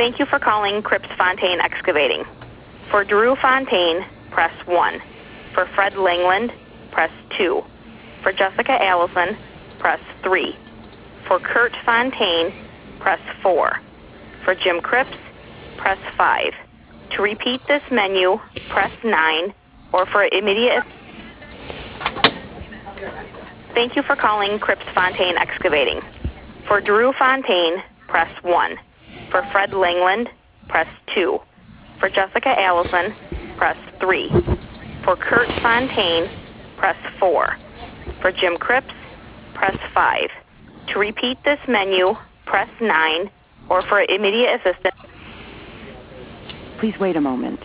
Thank you for calling Cripps Fontaine Excavating. For Drew Fontaine, press 1. For Fred Langland, press 2. For Jessica Allison, press 3. For Kurt Fontaine, press 4. For Jim Cripps, press 5. To repeat this menu, press 9, or for immediate... Thank you for calling Cripps Fontaine Excavating. For Drew Fontaine, press 1. For Fred Langland, press 2. For Jessica Allison, press 3. For Kurt Fontaine, press 4. For Jim Cripps, press 5. To repeat this menu, press 9, or for immediate assistance... Please wait a moment.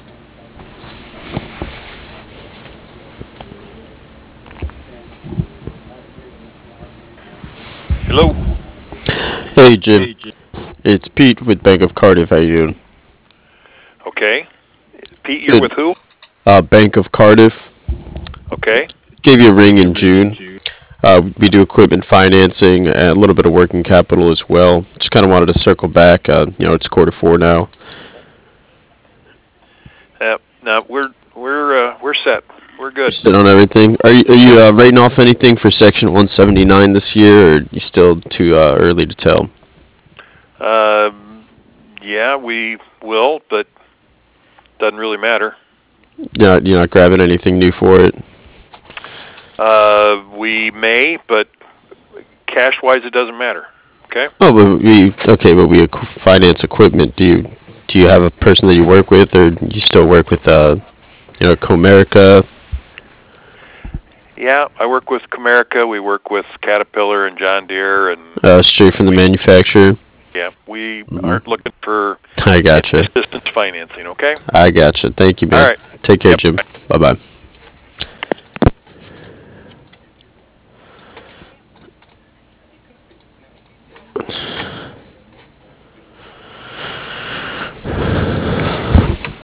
Hello. Hey, Jim. It's Pete with Bank of Cardiff. How you doing? Okay. Pete, you're with who? Bank of Cardiff. Okay. Gave you a ring in June. We do equipment financing and a little bit of working capital as well. Just kind of wanted to circle back. It's Q4 now. No, we're set. We're good. Set on everything. Are you writing off anything for Section 179 this year, or are you still too early to tell? Yeah, we will, but doesn't really matter. You're not grabbing anything new for it? We may, but cash-wise, it doesn't matter. Okay. Oh, but we finance equipment. Do you have a person that you work with, or do you still work with Comerica? Yeah, I work with Comerica. We work with Caterpillar and John Deere, and straight from the manufacturer. Yeah, we aren't looking for I gotcha. assistance financing. Okay. I gotcha. Thank you, man. All right. Take care, Jim. Bye bye.